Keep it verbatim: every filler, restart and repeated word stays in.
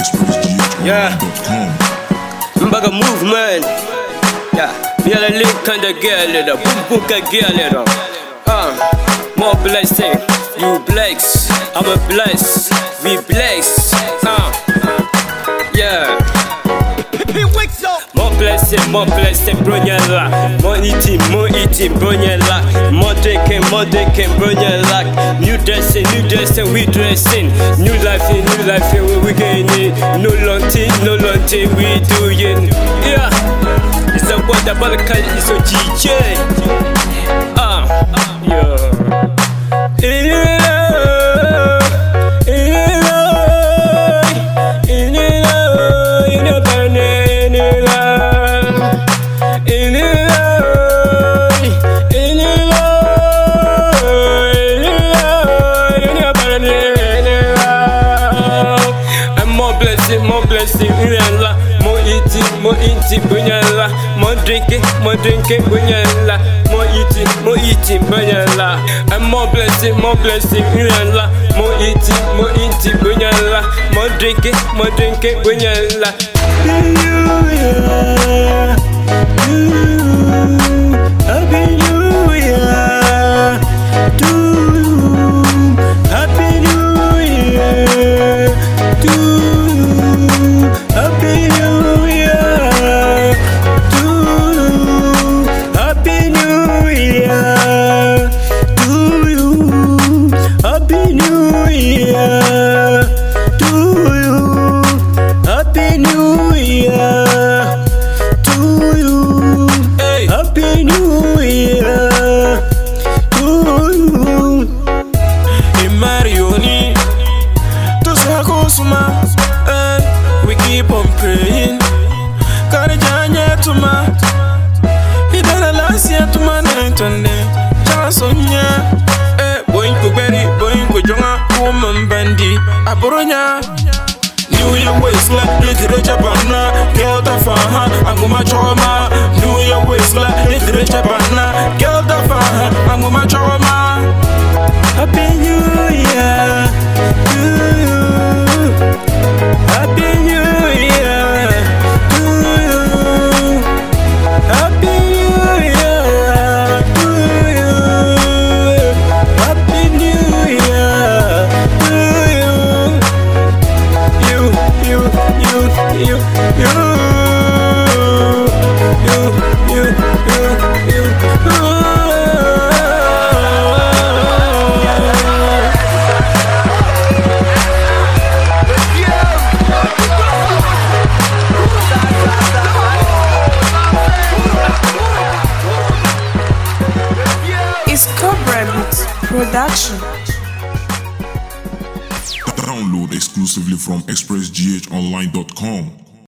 express g h online dot com. Mbaga movement. Yeah, me a link and the girl it up. Boom boom a girl it up. Uh, more blessing. You bless. I'm a bless. We bless. Uh, yeah. More blessing, more blessing, bronyela. More eating, more eating, bronyela. More drinking, more drinking, bronyela. New dressing, new dressing, we dressing. New life, in new life, in we gaining. No long thing, no long thing, we doing. Yeah, it's a water balkan, it's a G J. Ah, yeah. More blessing, more eating, more eating, bunyala. More drinking, more drinking, bunyala. More eating, more eating, bunyala. And more blessing, more blessing, more eating, more eating, bunyala. More drinking, more drinking, bunyala. Hallelujah, Happy New Year to you. Happy New Year to you. Happy New Year to you. Happy New Year to you. Happy New Year to you. Happy New Year to you. Hey. Happy New Year to you. In Marioni to Sakosuma. We keep on praying. Karajanya to ma. Idala last year to ma night on day. Chansonya. Eh, boing ko berry, boing ko jonga, woman bandi. Aboronya. New Year waistla, little Japana. Girl da faha, anguma choma. New Year waistla, little Japana. Girl da faha, anguma choma. Happy New Year to you. Happy New Year to you. Happy New Year to you. Happy New Year to you. You, you, you, you, you. You, you, you, you. It's Cobra Beats Production. Download exclusively from express g h online dot com.